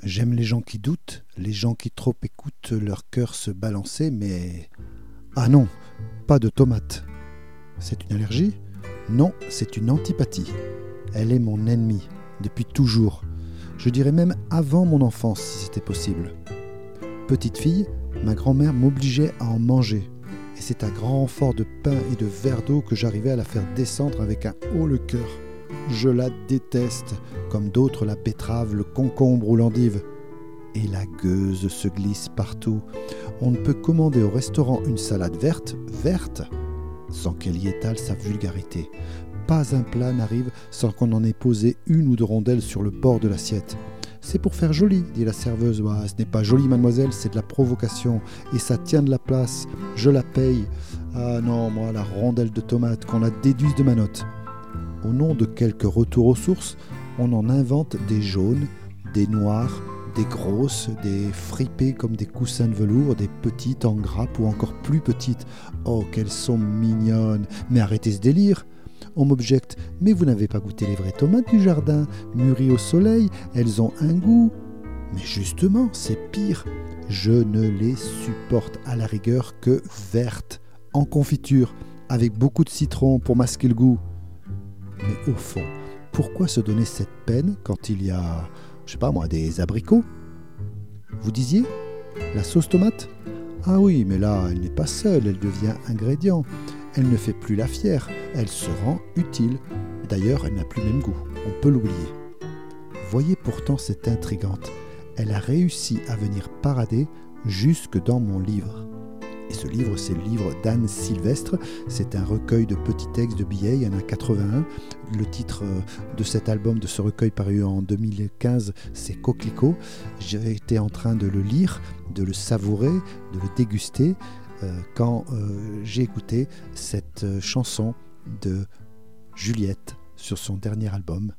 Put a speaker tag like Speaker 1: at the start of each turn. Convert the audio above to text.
Speaker 1: J'aime les gens qui doutent, les gens qui trop écoutent leur cœur se balancer, mais... Ah non, pas de tomates. C'est une allergie? Non, c'est une antipathie. Elle est mon ennemie, depuis toujours. Je dirais même avant mon enfance, si c'était possible. Petite fille, ma grand-mère m'obligeait à en manger. Et c'est à grand renfort de pain et de verre d'eau que j'arrivais à la faire descendre avec un haut le cœur. Je la déteste, comme d'autres la betterave, le concombre ou l'endive. Et la gueuse se glisse partout. On ne peut commander au restaurant une salade verte, sans qu'elle y étale sa vulgarité. Pas un plat n'arrive sans qu'on en ait posé une ou deux rondelles sur le bord de l'assiette. C'est pour faire joli, dit la serveuse. Ah, ce n'est pas joli, mademoiselle, c'est de la provocation. Et ça tient de la place. Je la paye. Ah non, moi, la rondelle de tomate, qu'on la déduise de ma note. Au nom de quelques retours aux sources, on en invente des jaunes, des noirs, des grosses, des fripées comme des coussins de velours, des petites en grappe ou encore plus petites. Oh, qu'elles sont mignonnes! Mais arrêtez ce délire! On m'objecte, mais vous n'avez pas goûté les vraies tomates du jardin, mûries au soleil, elles ont un goût. Mais justement, c'est pire. Je ne les supporte à la rigueur que vertes, en confiture, avec beaucoup de citron pour masquer le goût. Mais au fond, pourquoi se donner cette peine quand il y a, je sais pas moi, des abricots? Vous disiez? La sauce tomate? Ah oui, mais là, elle n'est pas seule, elle devient ingrédient. Elle ne fait plus la fière, elle se rend utile. D'ailleurs, elle n'a plus le même goût, on peut l'oublier. Voyez pourtant cette intrigante. Elle a réussi à venir parader jusque dans mon livre. Et ce livre, c'est le livre d'Anne Sylvestre. C'est un recueil de petits textes de billets, il y en a 81. Le titre de cet album, de ce recueil paru en 2015, c'est Coquelicot. J'ai été en train de le lire, de le savourer, de le déguster, quand j'ai écouté cette chanson de Juliette sur son dernier album,